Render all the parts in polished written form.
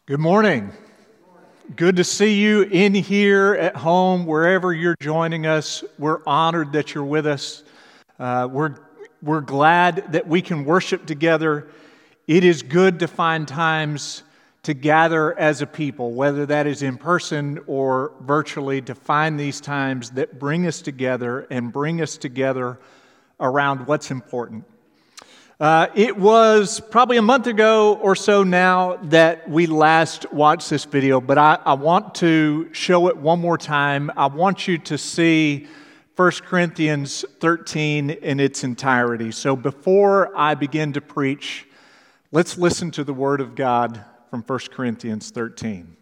Good morning. Good to see you in here, at home, wherever you're joining us. We're honored that you're with us. We're glad that we can worship together. It is good to find times to gather as a people, whether that is in person or virtually, to find these times that bring us together and bring us together around what's important. It was probably a month ago or so now that we last watched this video, but I want to show it one more time. I want you to see 1 Corinthians 13 in its entirety. So before I begin to preach, let's listen to the Word of God from 1 Corinthians 13.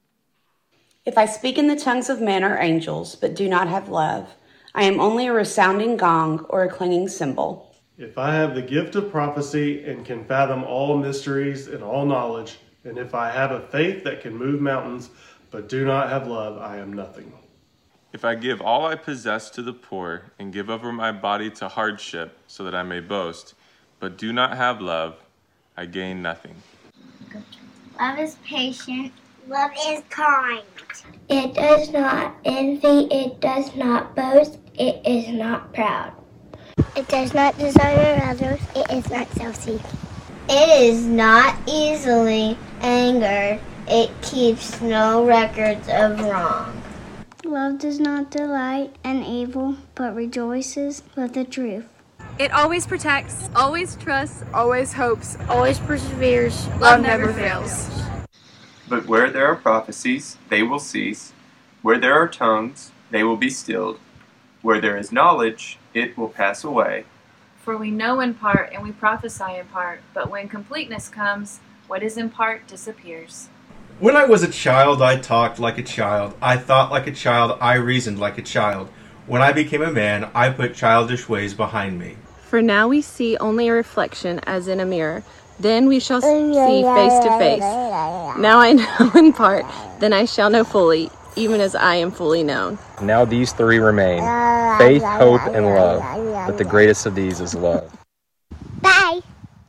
If I speak in the tongues of men or angels, but do not have love, I am only a resounding gong or a clanging cymbal. If I have the gift of prophecy and can fathom all mysteries and all knowledge, and if I have a faith that can move mountains, but do not have love, I am nothing. If I give all I possess to the poor and give over my body to hardship so that I may boast, but do not have love, I gain nothing. Love is patient. Love is kind. It does not envy. It does not boast. It is not proud. It does not desire others. It is not self-seeking. It is not easily angered. It keeps no records of wrong. Love does not delight in evil, but rejoices with the truth. It always protects, always trusts, always hopes, always perseveres. Love never fails. But where there are prophecies, they will cease. Where there are tongues, they will be stilled. Where there is knowledge, it will pass away. For we know in part and we prophesy in part, but when completeness comes, what is in part disappears. When I was a child, I talked like a child. I thought like a child. I reasoned like a child. When I became a man, I put childish ways behind me. For now we see only a reflection as in a mirror. Then we shall see face to face. Now I know in part, then I shall know fully, even as I am fully known. Now these three remain, faith, hope, and love. But the greatest of these is love. Bye.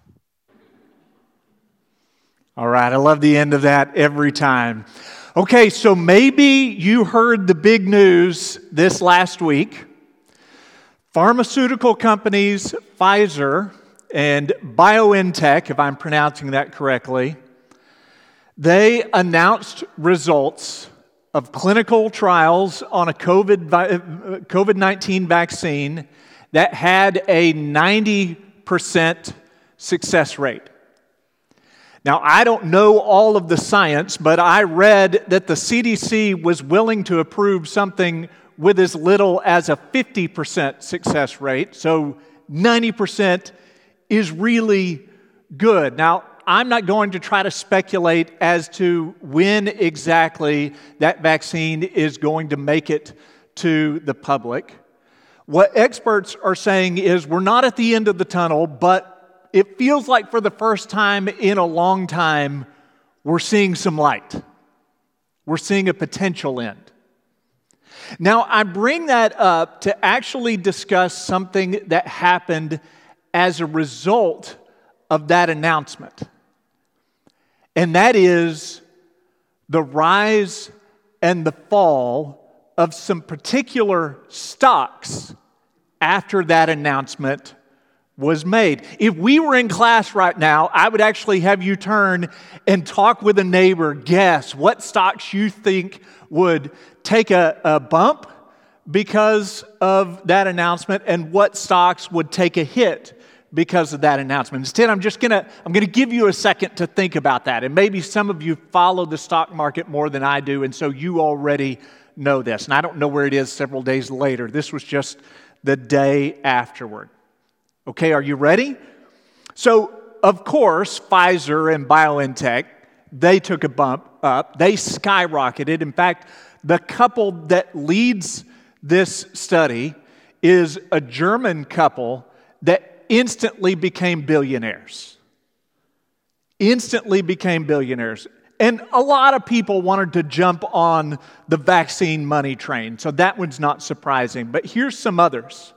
All right, I love the end of that every time. Okay, so maybe you heard the big news this last week. Pharmaceutical companies Pfizer and BioNTech, if I'm pronouncing that correctly, they announced results of clinical trials on a COVID-19 vaccine that had a 90% success rate. Now, I don't know all of the science, but I read that the CDC was willing to approve something with as little as a 50% success rate, so 90% is really good. Now, I'm not going to try to speculate as to when exactly that vaccine is going to make it to the public. What experts are saying is we're not at the end of the tunnel, but it feels like for the first time in a long time, we're seeing some light. We're seeing a potential end. Now, I bring that up to actually discuss something that happened as a result of that announcement. And that is the rise and the fall of some particular stocks after that announcement was made. If we were in class right now, I would actually have you turn and talk with a neighbor, guess what stocks you think would take a bump because of that announcement and what stocks would take a hit because of that announcement. Instead, I'm going to give you a second to think about that. And maybe some of you follow the stock market more than I do, and so you already know this. And I don't know where it is several days later. This was just the day afterward. Okay, are you ready? So, of course, Pfizer and BioNTech, they took a bump up. They skyrocketed. In fact, the couple that leads this study is a German couple that instantly became billionaires. Instantly became billionaires. And a lot of people wanted to jump on the vaccine money train, so that one's not surprising. But here's some others.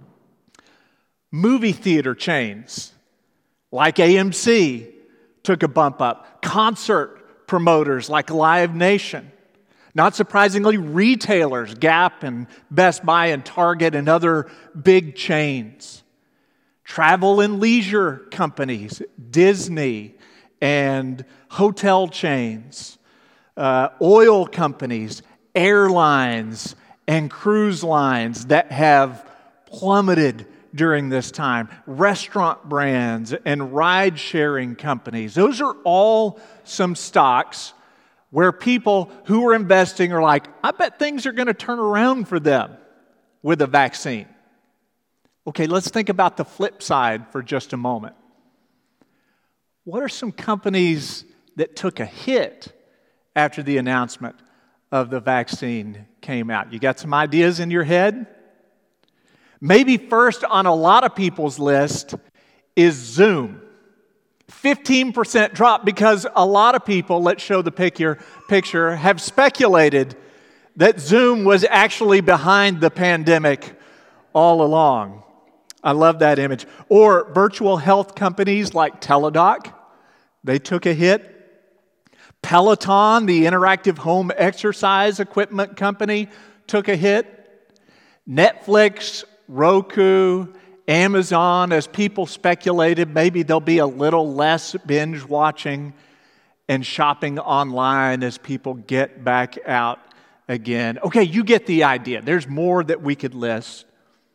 Movie theater chains like AMC took a bump up. Concert promoters like Live Nation. Not surprisingly, retailers, Gap and Best Buy and Target and other big chains. Travel and leisure companies, Disney and hotel chains, oil companies, airlines and cruise lines that have plummeted during this time, restaurant brands and ride-sharing companies. Those are all some stocks where people who are investing are like, I bet things are going to turn around for them with a vaccine. Okay, let's think about the flip side for just a moment. What are some companies that took a hit after the announcement of the vaccine came out? You got some ideas in your head? Maybe first on a lot of people's list is Zoom. 15% drop because a lot of people, let's show the picture, have speculated that Zoom was actually behind the pandemic all along. I love that image. Or virtual health companies like Teladoc, they took a hit. Peloton, the interactive home exercise equipment company, took a hit. Netflix, Roku, Amazon, as people speculated, maybe there'll be a little less binge watching and shopping online as people get back out again. Okay, you get the idea. There's more that we could list.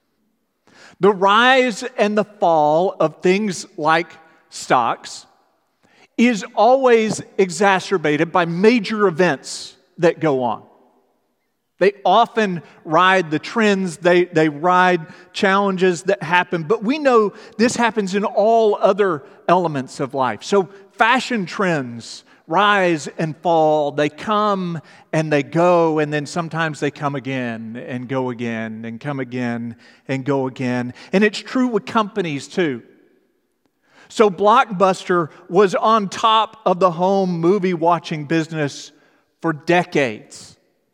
The rise and the fall of things like stocks is always exacerbated by major events that go on. They often ride the trends, they ride challenges that happen, but we know this happens in all other elements of life. So fashion trends rise and fall, they come and they go, and then sometimes they come again and go again and come again and go again. And it's true with companies too. So Blockbuster was on top of the home movie watching business for decades.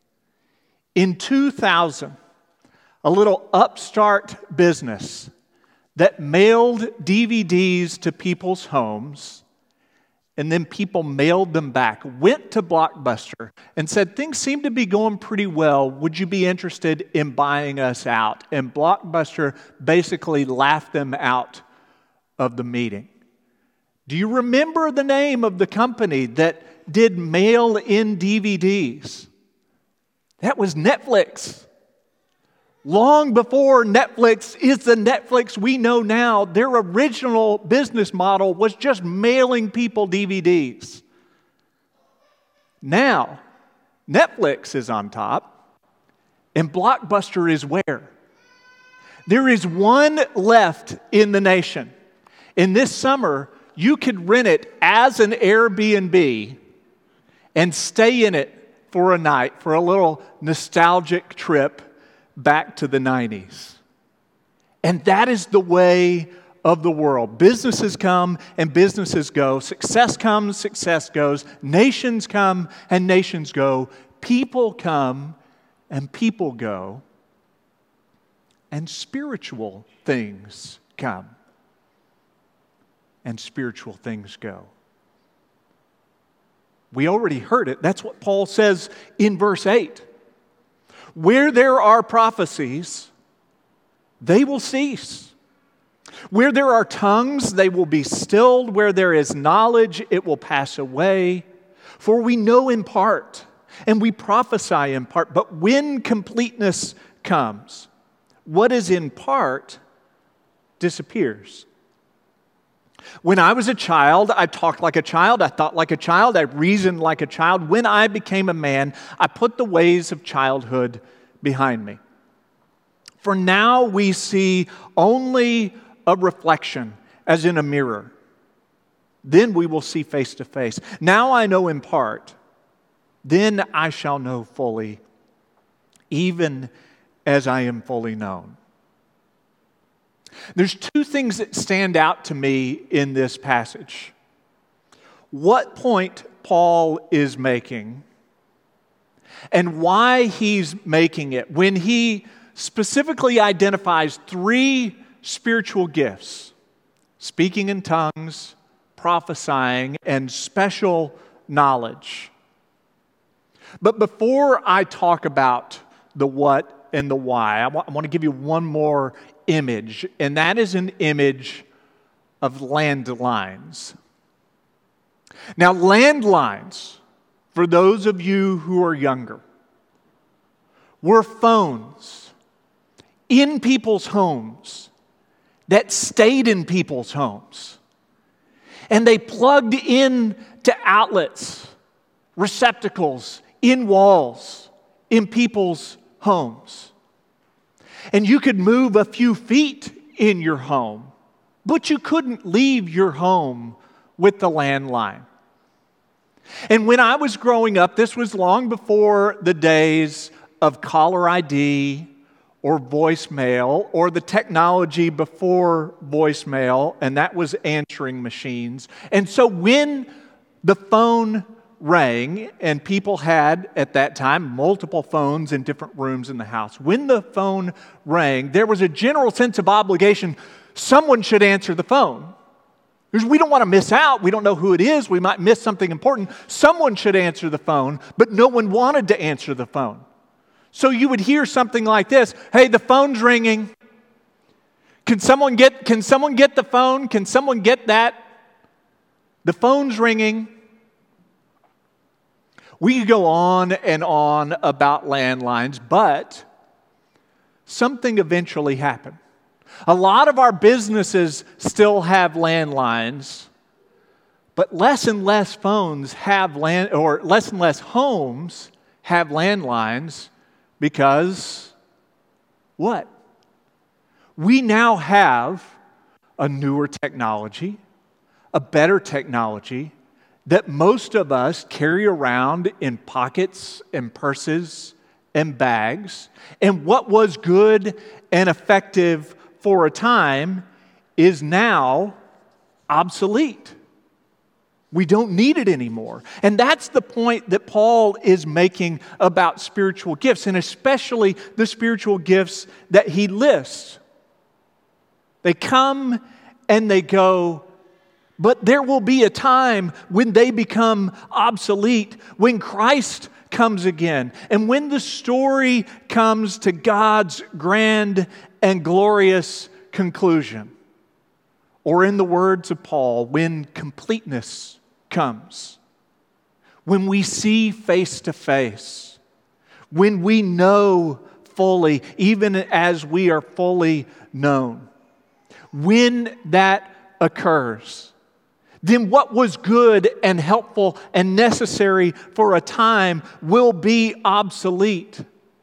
In 2000, a little upstart business that mailed DVDs to people's homes, and then people mailed them back, went to Blockbuster and said, things seem to be going pretty well. Would you be interested in buying us out? And Blockbuster basically laughed them out of the meeting. Do you remember the name of the company that did mail-in DVDs? That was Netflix. Long before Netflix is the Netflix we know now, their original business model was just mailing people DVDs. Now, Netflix is on top, and Blockbuster is where? There is one left in the nation. And this summer, you could rent it as an Airbnb and stay in it for a night, for a little nostalgic trip back to the 90s. And that is the way of the world. Businesses come and businesses go. Success comes, success goes. Nations come and nations go. People come and people go. And spiritual things come and spiritual things go. We already heard it. That's what Paul says in verse 8. Where there are prophecies, they will cease. Where there are tongues, they will be stilled. Where there is knowledge, it will pass away. For we know in part, and we prophesy in part. But when completeness comes, what is in part disappears. When I was a child, I talked like a child, I thought like a child, I reasoned like a child. When I became a man, I put the ways of childhood behind me. For now we see only a reflection, as in a mirror. Then we will see face to face. Now I know in part, then I shall know fully, even as I am fully known. There's two things that stand out to me in this passage. What point Paul is making and why he's making it when he specifically identifies three spiritual gifts: speaking in tongues, prophesying, and special knowledge. But before I talk about the what and the why, I want to give you one more image, and that is an image of landlines. Now, landlines, for those of you who are younger, were phones in people's homes that stayed in people's homes. And they plugged in to outlets, receptacles, in walls, in people's homes. And you could move a few feet in your home, but you couldn't leave your home with the landline. And when I was growing up, this was long before the days of caller ID or voicemail or the technology before voicemail, and that was answering machines. And so when the phone rang, and people had, at that time, multiple phones in different rooms in the house. When the phone rang, there was a general sense of obligation. Someone should answer the phone. Because we don't want to miss out. We don't know who it is. We might miss something important. Someone should answer the phone, but no one wanted to answer the phone. So you would hear something like this: "Hey, the phone's ringing. Can someone get the phone? Can someone get that? The phone's ringing." We could go on and on about landlines, but something eventually happened. A lot of our businesses still have landlines, but less and less homes have landlines because what? We now have a newer technology, a better technology that most of us carry around in pockets and purses and bags. And what was good and effective for a time is now obsolete. We don't need it anymore. And that's the point that Paul is making about spiritual gifts, and especially the spiritual gifts that he lists. They come and they go, but there will be a time when they become obsolete, when Christ comes again, and when the story comes to God's grand and glorious conclusion. Or in the words of Paul, when completeness comes, when we see face to face, when we know fully, even as we are fully known. When that occurs, then what was good and helpful and necessary for a time will be obsolete.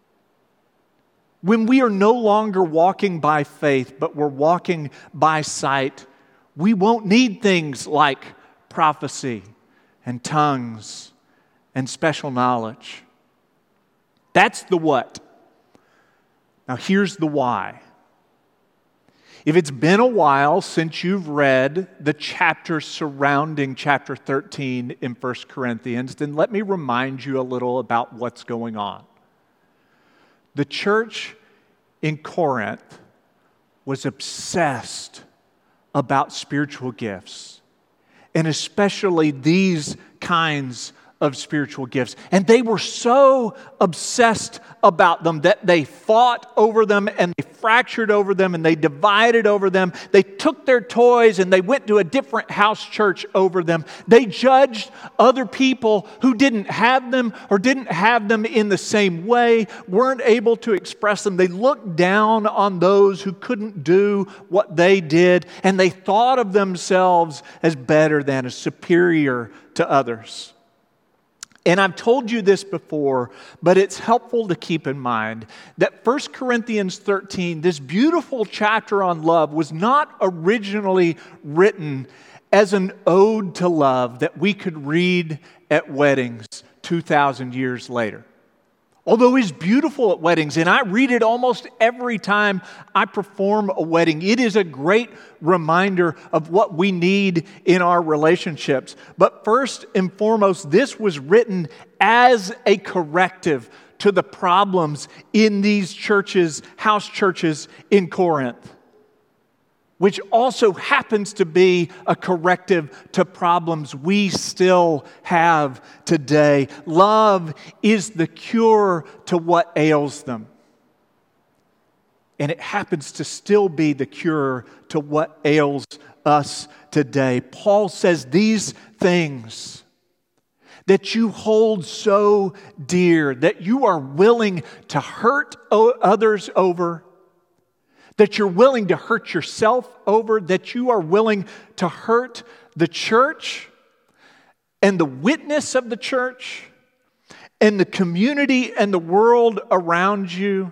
When we are no longer walking by faith, but we're walking by sight, we won't need things like prophecy and tongues and special knowledge. That's the what. Now here's the why. If it's been a while since you've read the chapters surrounding chapter 13 in 1 Corinthians, then let me remind you a little about what's going on. The church in Corinth was obsessed about spiritual gifts, and especially these kinds of spiritual gifts. And they were so obsessed about them that they fought over them and they fractured over them and they divided over them. They took their toys and they went to a different house church over them. They judged other people who didn't have them or didn't have them in the same way, weren't able to express them. They looked down on those who couldn't do what they did, and they thought of themselves as better than, as superior to others. And I've told you this before, but it's helpful to keep in mind that 1 Corinthians 13, this beautiful chapter on love, was not originally written as an ode to love that we could read at weddings 2,000 years later. Although it's beautiful at weddings, and I read it almost every time I perform a wedding, it is a great reminder of what we need in our relationships. But first and foremost, this was written as a corrective to the problems in these churches, house churches in Corinth. which also happens to be a corrective to problems we still have today. Love is the cure to what ails them. And it happens to still be the cure to what ails us today. Paul says these things that you hold so dear, that you are willing to hurt others over, that you're willing to hurt yourself over, that you are willing to hurt the church and the witness of the church and the community and the world around you.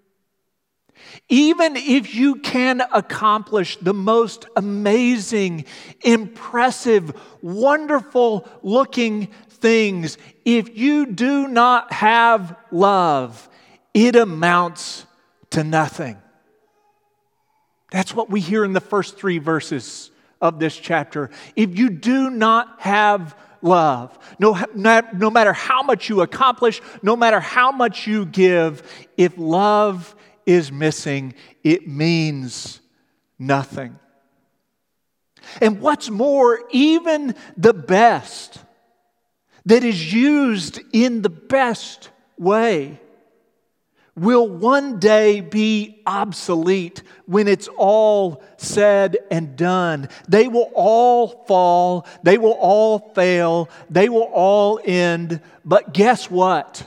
Even if you can accomplish the most amazing, impressive, wonderful looking things, if you do not have love, it amounts to nothing. That's what we hear in the first 3 verses of this chapter. If you do not have love, no matter how much you accomplish, no matter how much you give, if love is missing, it means nothing. And what's more, even the best that is used in the best way will one day be obsolete when it's all said and done. They will all fall, they will all fail, they will all end. But guess what?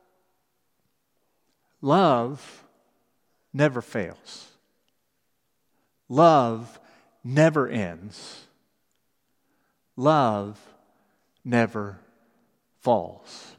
Love never fails. Love never ends. Love never falls.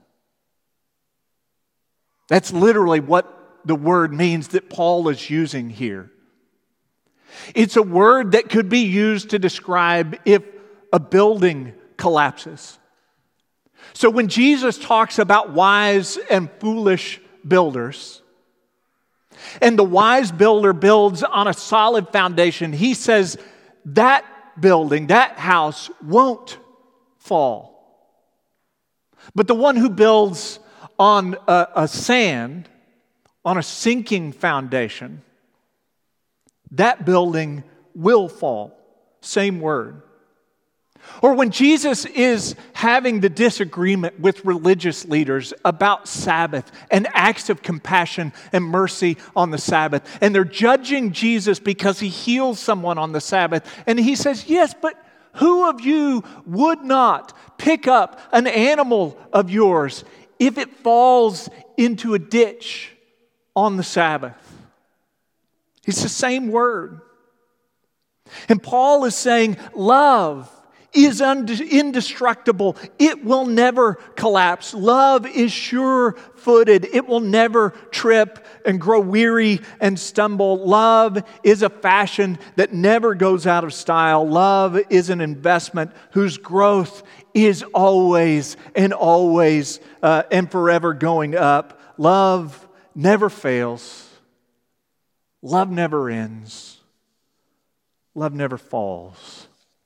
That's literally what the word means that Paul is using here. It's a word that could be used to describe if a building collapses. So when Jesus talks about wise and foolish builders, and the wise builder builds on a solid foundation, he says that building, that house won't fall. But the one who builds on a sand, on a sinking foundation, that building will fall. Same word. Or when Jesus is having the disagreement with religious leaders about Sabbath and acts of compassion and mercy on the Sabbath, and they're judging Jesus because he heals someone on the Sabbath, and he says, yes, but who of you would not pick up an animal of yours if it falls into a ditch on the Sabbath? It's the same word. And Paul is saying love is indestructible. It will never collapse. Love is sure-footed. It will never trip and grow weary and stumble. Love is a fashion that never goes out of style. Love is an investment whose growth is always and forever going up. Love never fails. Love never ends. Love never falls.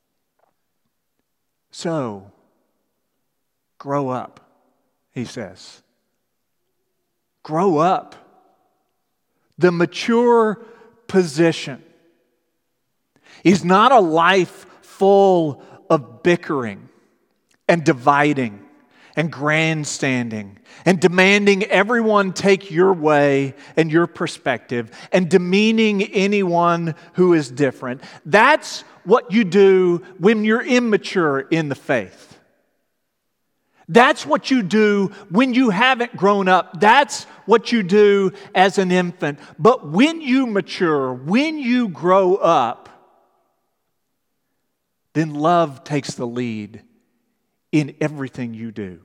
So, grow up, he says. Grow up. The mature position is not a life full of bickering and dividing and grandstanding and demanding everyone take your way and your perspective and demeaning anyone who is different. That's what you do when you're immature in the faith. That's what you do when you haven't grown up. That's what you do as an infant. But when you mature, when you grow up, then love takes the lead in everything you do.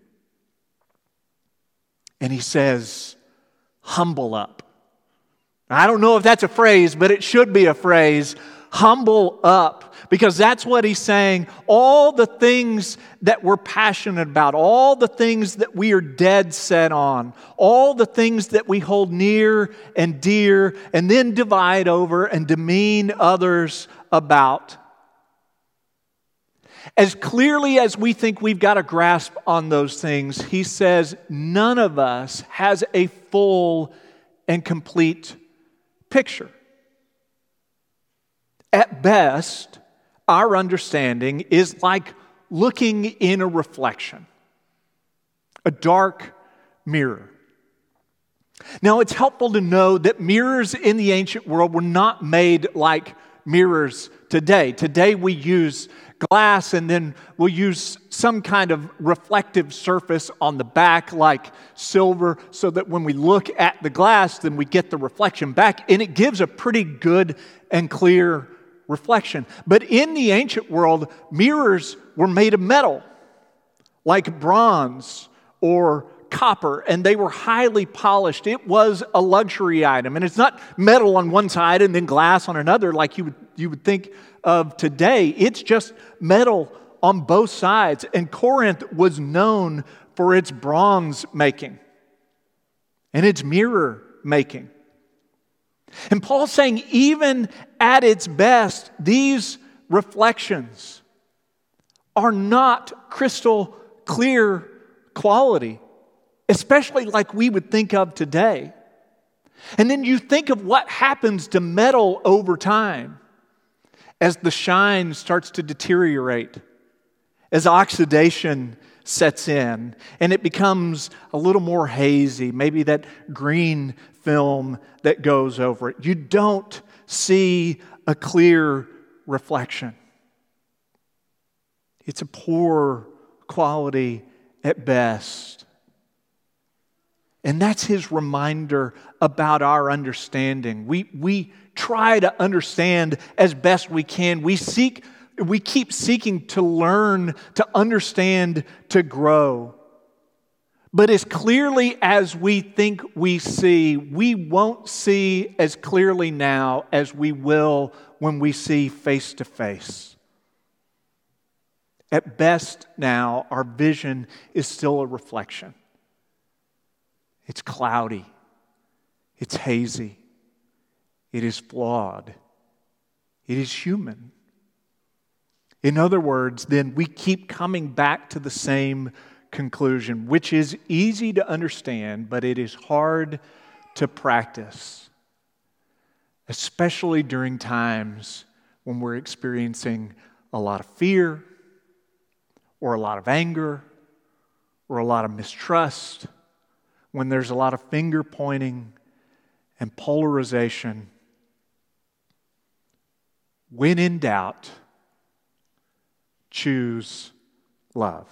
And he says, humble up. I don't know if that's a phrase, but it should be a phrase. Humble up. Because that's what he's saying. All the things that we're passionate about, all the things that we are dead set on, all the things that we hold near and dear and then divide over and demean others about. As clearly as we think we've got a grasp on those things, he says none of us has a full and complete picture. At best, our understanding is like looking in a reflection, a dark mirror. Now, it's helpful to know that mirrors in the ancient world were not made like mirrors today. Today, we use glass, and then we'll use some kind of reflective surface on the back like silver, so that when we look at the glass, then we get the reflection back, and it gives a pretty good and clear reflection. But in the ancient world, mirrors were made of metal, like bronze or copper, and they were highly polished. It was a luxury item, and it's not metal on one side and then glass on another like you would think of today. It's just metal on both sides, and Corinth was known for its bronze making and its mirror making. And Paul's saying, even at its best, these reflections are not crystal clear quality, especially like we would think of today. And then you think of what happens to metal over time as the shine starts to deteriorate, as oxidation sets in, and it becomes a little more hazy, maybe that green film that goes over it. You don't see a clear reflection. It's a poor quality at best. And that's his reminder about our understanding. We try to understand as best we can. We keep seeking to learn, to understand, to grow. But as clearly as we think we see, we won't see as clearly now as we will when we see face to face. At best now, our vision is still a reflection. It's cloudy. It's hazy. It is flawed. It is human. In other words, then we keep coming back to the same conclusion, which is easy to understand, but it is hard to practice, especially during times when we're experiencing a lot of fear, or a lot of anger, or a lot of mistrust, when there's a lot of finger pointing and polarization. When in doubt, choose love.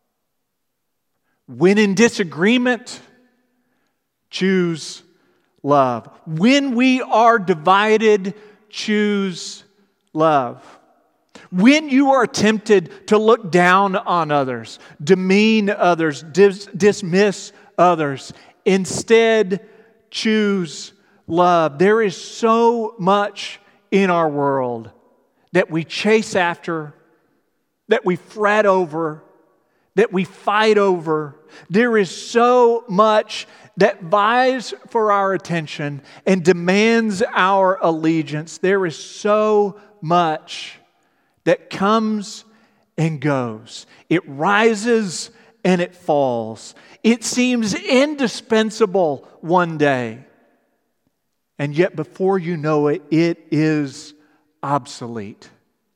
When in disagreement, choose love. When we are divided, choose love. When you are tempted to look down on others, demean others, dismiss others, instead choose love. There is so much in our world that we chase after, that we fret over, that we fight over. There is so much that vies for our attention and demands our allegiance. There is so much that comes and goes. It rises and it falls. It seems indispensable one day, and yet before you know it, it is obsolete.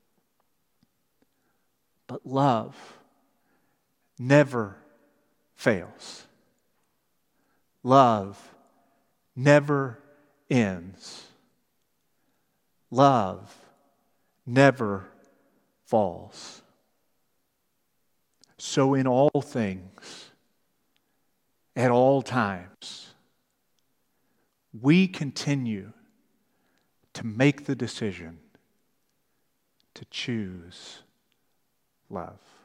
But love never fails. Love never ends. Love never falls. So in all things, at all times, we continue to make the decision to choose love.